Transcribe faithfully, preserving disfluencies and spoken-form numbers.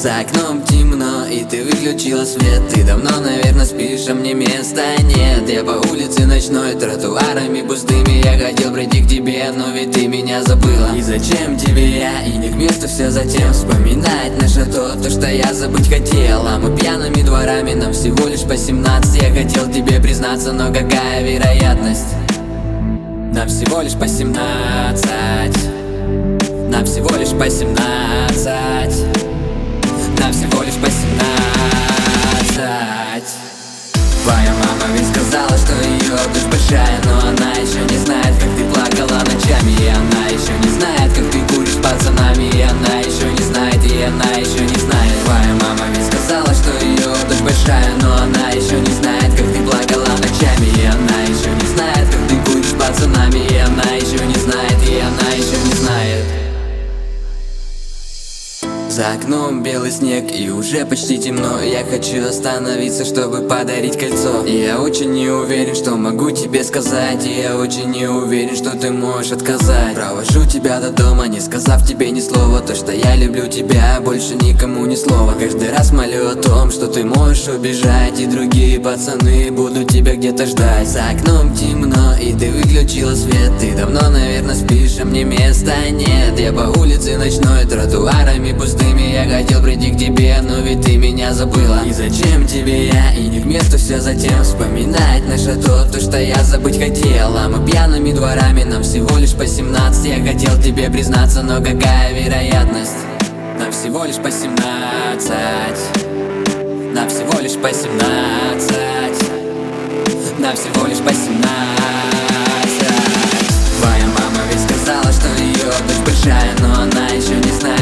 За окном темно, и ты выключила свет. Ты давно, наверное, спишь, а мне места нет. Я по улице ночной, тротуарами пустыми. Я хотел прийти к тебе, но ведь ты меня забыла. И зачем тебе я, и не к месту все затем. Вспоминать наше то, то, что я забыть хотел. А мы пьяными дворами, нам всего лишь по семнадцать. Я хотел тебе признаться, но какая вероятность? Нам всего лишь по семнадцать. Нам всего лишь по семнадцать. Нам всего лишь по семнадцать. Твоя мама ведь сказала, что ее дочь большая, но она еще не знает, как ты плакала ночами. И она еще не знает, как ты куришь с пацанами. И она еще не знает, и она еще не знает. Твоя мама ведь сказала, что ее дочь большая, но она еще не знает, как ты плакала ночами. И она еще не знает, как ты куришь с пацанами. И она еще не знает, и она еще не знает. За окном белый снег, и уже почти темно. Я хочу остановиться, чтобы подарить кольцо. И я очень не уверен, что могу тебе сказать. И я очень не уверен, что ты можешь отказать. Провожу тебя до дома, не сказав тебе ни слова. То, что я люблю тебя, больше никому ни слова. Каждый раз молю о том, что ты можешь убежать. И другие пацаны будут тебя где-то ждать. За окном темно, и ты выключила свет. Ты давно, наверное, спишь, а мне места нет. Я по улице ночной, тротуарами пустыми. Я хотел прийти к тебе, но ведь ты меня забыла. И зачем тебе я, и не к месту все затем. Вспоминать наше то, то, что я забыть хотел. А мы пьяными дворами, нам всего лишь по семнадцать. Я хотел тебе признаться, но какая вероятность? Нам всего лишь по семнадцать. Нам всего лишь по семнадцать. Нам всего лишь по семнадцать. Твоя мама ведь сказала, что ее дочь большая, но она еще не знает,